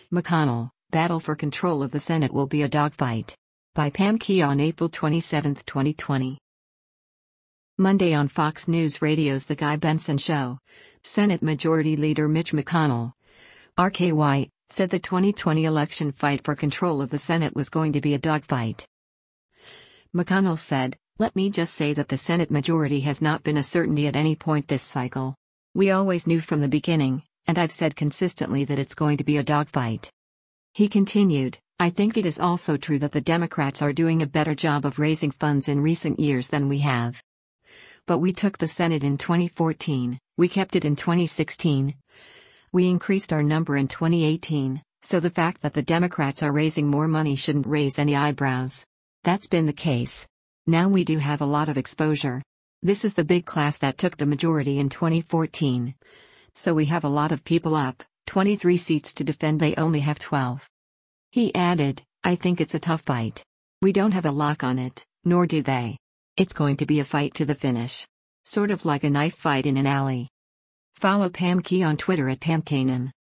McConnell, battle for control of the Senate will be a dogfight. By Pam Key on April 27, 2020. Monday on Fox News Radio's The Guy Benson Show, Senate Majority Leader Mitch McConnell, RKY, said the 2020 election fight for control of the Senate was going to be a dogfight. McConnell said, "Let me just say that the Senate majority has not been a certainty at any point this cycle. We always knew from the beginning, and I've said consistently that it's going to be a dogfight." He continued, "I think it is also true that the Democrats are doing a better job of raising funds in recent years than we have. But we took the Senate in 2014, we kept it in 2016. We increased our number in 2018, so the fact that the Democrats are raising more money shouldn't raise any eyebrows. That's been the case. Now we do have a lot of exposure. This is the big class that took the majority in 2014. So we have a lot of people up, 23 seats to defend, they only have 12. He added, "I think it's a tough fight. We don't have a lock on it, nor do they. It's going to be a fight to the finish. Sort of like a knife fight in an alley." Follow Pam Key on Twitter at PamKanan.